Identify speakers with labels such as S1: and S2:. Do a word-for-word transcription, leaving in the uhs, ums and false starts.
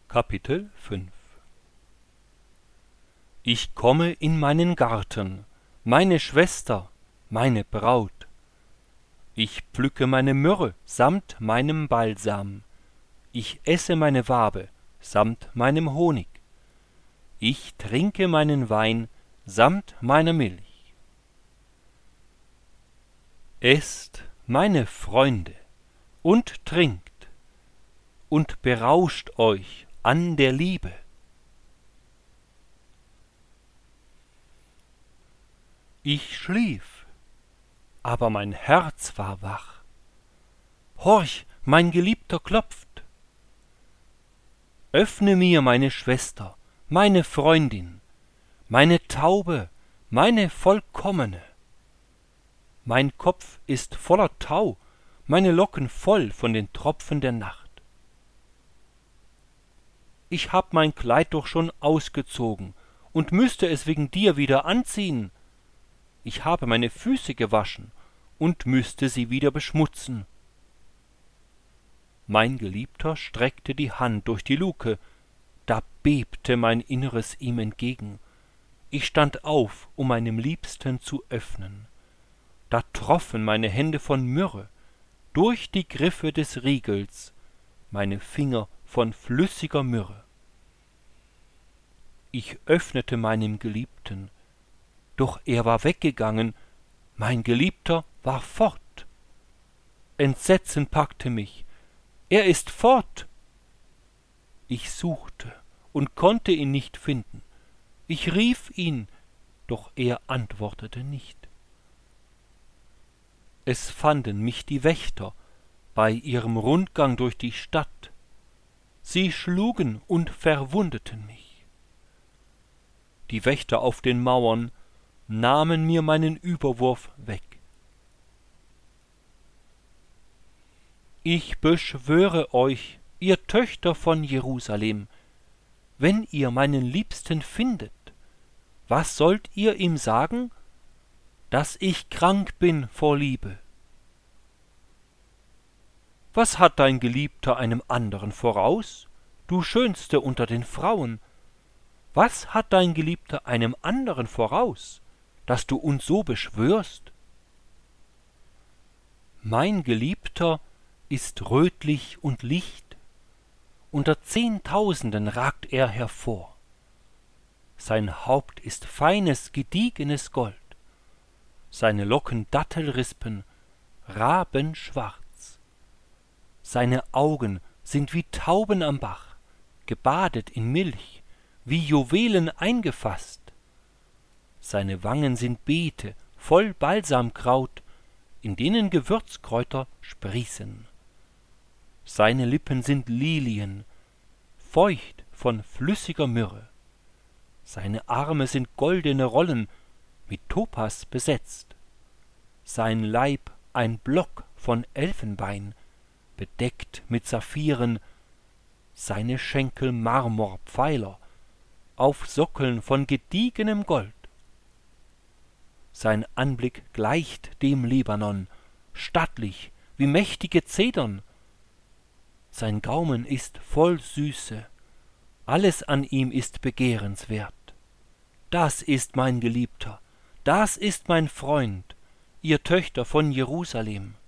S1: Kapitel fünf. Ich komme in meinen Garten, meine Schwester, meine Braut. Ich pflücke meine Myrrhe samt meinem Balsam. Ich esse meine Wabe samt meinem Honig. Ich trinke meinen Wein samt meiner Milch. Esst, meine Freunde, und trinkt, und berauscht euch an der Liebe. Ich schlief, aber mein Herz war wach. Horch, mein Geliebter klopft. Öffne mir, meine Schwester, meine Freundin, meine Taube, meine Vollkommene. Mein Kopf ist voller Tau, meine Locken voll von den Tropfen der Nacht. Ich hab mein Kleid doch schon ausgezogen und müsste es wegen dir wieder anziehen. Ich habe meine Füße gewaschen und müsste sie wieder beschmutzen. Mein Geliebter streckte die Hand durch die Luke, da bebte mein Inneres ihm entgegen. Ich stand auf, um meinem Liebsten zu öffnen. Da troffen meine Hände von Myrrhe, durch die Griffe des Riegels, meine Finger von flüssiger Myrrhe. Ich öffnete meinem Geliebten, doch er war weggegangen, mein Geliebter war fort. Entsetzen packte mich, er ist fort. Ich suchte und konnte ihn nicht finden. Ich rief ihn, doch er antwortete nicht. Es fanden mich die Wächter bei ihrem Rundgang durch die Stadt. Sie schlugen und verwundeten mich. Die Wächter auf den Mauern nahmen mir meinen Überwurf weg. Ich beschwöre euch, ihr Töchter von Jerusalem, wenn ihr meinen Liebsten findet, was sollt ihr ihm sagen? Dass ich krank bin vor Liebe. Was hat dein Geliebter einem anderen voraus, du Schönste unter den Frauen? Was hat dein Geliebter einem anderen voraus, dass du uns so beschwörst? Mein Geliebter ist rötlich und licht, unter Zehntausenden ragt er hervor. Sein Haupt ist feines, gediegenes Gold, seine Locken Dattelrispen, rabenschwarz. Seine Augen sind wie Tauben am Bach, gebadet in Milch, wie Juwelen eingefasst. Seine Wangen sind Beete, voll Balsamkraut, in denen Gewürzkräuter sprießen. Seine Lippen sind Lilien, feucht von flüssiger Myrrhe. Seine Arme sind goldene Rollen, mit Topas besetzt. Sein Leib ein Block von Elfenbein, bedeckt mit Saphiren. Seine Schenkel Marmorpfeiler, auf Sockeln von gediegenem Gold. Sein Anblick gleicht dem Libanon, stattlich wie mächtige Zedern. Sein Gaumen ist voll Süße, alles an ihm ist begehrenswert. Das ist mein Geliebter, das ist mein Freund, ihr Töchter von Jerusalem.